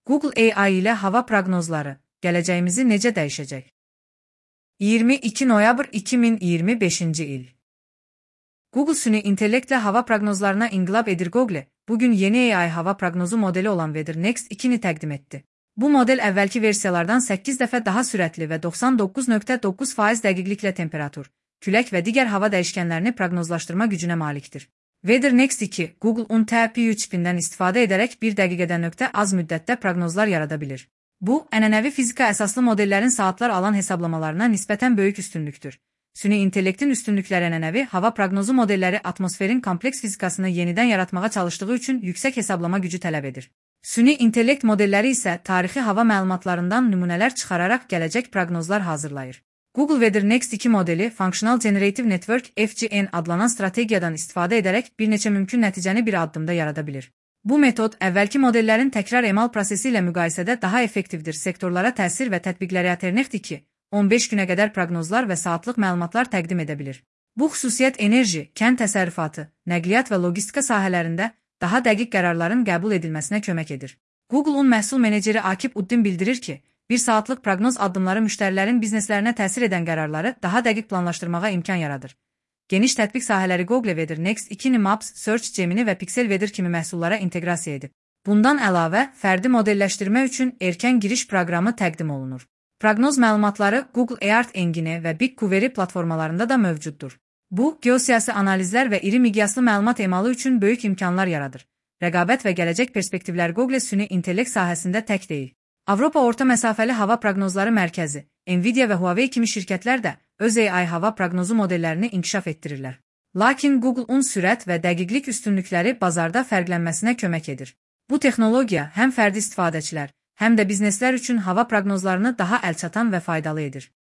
Google AI ilə hava proqnozları gələcəyimizi necə dəyişəcək? 22 noyabr 2025-ci il. Google süni intellektlə hava proqnozlarına inqilab edir. Google bugün yeni AI hava proqnozu modeli olan Weather Next 2-ni təqdim etdi. Bu model əvvəlki versiyalardan 8 dəfə daha sürətli və 99.9% dəqiqliklə temperatur, külək və digər hava dəyişkənlərini proqnozlaşdırma gücünə malikdir. Weather Next 2, Google-un TPU çipindən istifadə edərək 1 dəqiqədən az müddətdə proqnozlar yarada bilir. Bu, ənənəvi fizika əsaslı modellərin saatlar alan hesablamalarına nisbətən böyük üstünlükdür. Süni intellektin üstünlükləri ənənəvi hava proqnozu modelləri atmosferin kompleks fizikasını yenidən yaratmağa çalışdığı üçün yüksək hesablama gücü tələb edir. Süni intellekt modelləri isə tarixi hava məlumatlarından nümunələr çıxararaq gələcək proqnozlar hazırlayır. Google Weather Next 2 modeli Functional Generative Network (FGN) adlanan strategiyadan istifadə edərək bir neçə mümkün nəticəni bir addımda yarada bilir. Bu metod əvvəlki modellərin təkrar emal prosesi ilə müqayisədə daha effektivdir. Sektorlara təsir və tətbiqləri Alternate 2, 15 günə qədər proqnozlar və saatlıq məlumatlar təqdim edə bilir. Bu xüsusiyyət enerji, kənd təsərrüfatı, nəqliyyat və logistika sahələrində daha dəqiq qərarların qəbul edilməsinə kömək edir. Google-un məhsul meneceri Akib Uddin bildirir ki, bir saatlıq proqnoz addımları müştərilərin bizneslərinə təsir edən qərarları daha dəqiq planlaşdırmağa imkan yaradır. Geniş tətbiq sahələri Google Weather Next 2-ni Maps, Search, Gemini və Pixel Weather kimi məhsullara inteqrasiya edib. Bundan əlavə, fərdi modelləşdirmə üçün erkən giriş proqramı təqdim olunur. Proqnoz məlumatları Google Earth engini və BigQuery platformalarında da mövcuddur. Bu, geosiyasi analizlər və iri miqyaslı məlumat emalı üçün böyük imkanlar yaradır. Rəqabət və gələcək perspektivlər Google süni intellekt sahəsində tək deyil. Avropa Orta Məsafəli Hava Proqnozları Mərkəzi, Nvidia və Huawei kimi şirkətlər də öz AI hava proqnozu modellərini inkişaf etdirirlər. Lakin Google-un sürət və dəqiqlik üstünlükləri bazarda fərqlənməsinə kömək edir. Bu texnologiya həm fərdi istifadəçilər, həm də bizneslər üçün hava proqnozlarını daha əlçatan və faydalı edir.